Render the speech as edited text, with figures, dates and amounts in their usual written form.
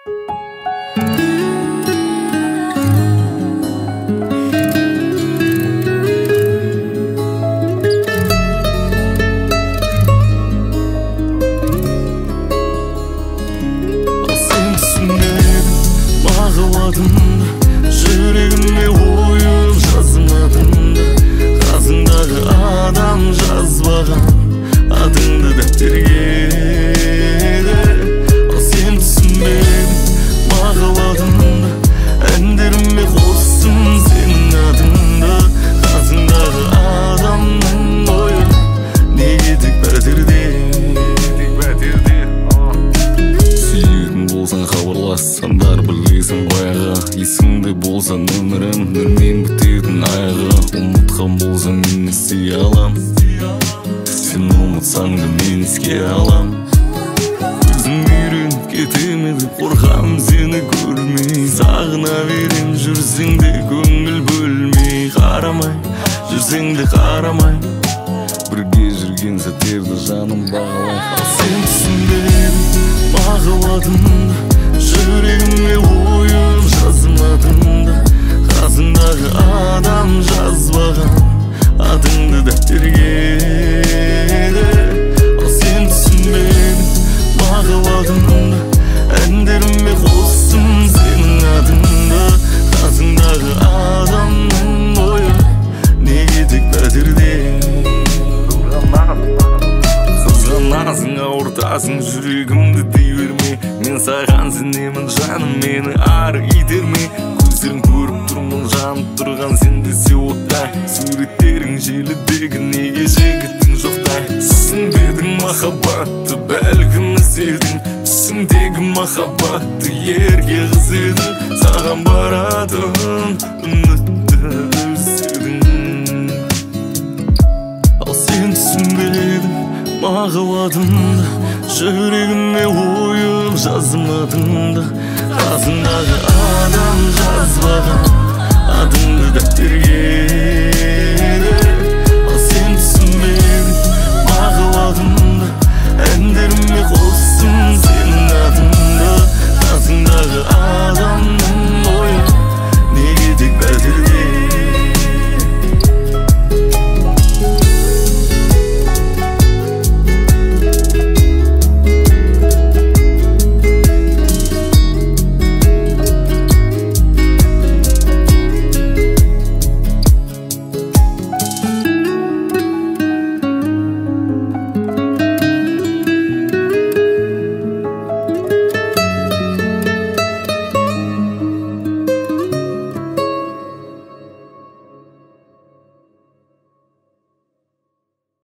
Жүрегіме ойып жазмадым да, қасыңдағы адам жазбаған атыңды дәптерге. Ал сен түсінбедің махаббатымды, әндеріме қостым сенің атыңды. Қасыңдағы адамның ойы неге тек пәтерде? Сүйетін болсаң хабарлассандар білесің баяғы, есіңде болса нөмірім нөлмен бітетін айға. Ұмытқан болсаң мен істей алам, сен ұмытсаң да мен еске алам. Өзім үйреніп кетемін деп қорқам сені көрмей, сағына берем жүрсең де көңіл бөлмей. Қарамай жүрсең де қарамай, бірге жүрген сәттерді жаным бағалай. Ал сен түсінбедің махаббатымды, жүрегіме ойып жазмадым да, қасыңдағы адам жазбаған атыңды дәптерге. Ал сен түсінбедің махаббатымды, әндеріме қостым сенің атыңды. Қасыңдағы адамның ойы неге тек пәтерде? Қызғанасың, ауыртасың жүрегімді дей берме. Мен саған сенемін жаным, мені ары итерме. Көздерің көріп тұрмын жанып тұрған сен десе оттай. Суреттерің желідегі неге жігітің жоқтай. Түсінбедің махаббатты, бәлкім іздедің. Түсіңдегі махаббатты ерге қыз едің. Саған баратын үмітті үзедің. Ал сен түсінбедің махаббатымды, жүрегіме ойып жазмадым да, қасыңдағы адам жазбаған атыңды дәптерге. Ал сен түсінбедің махаббатымды, әндеріме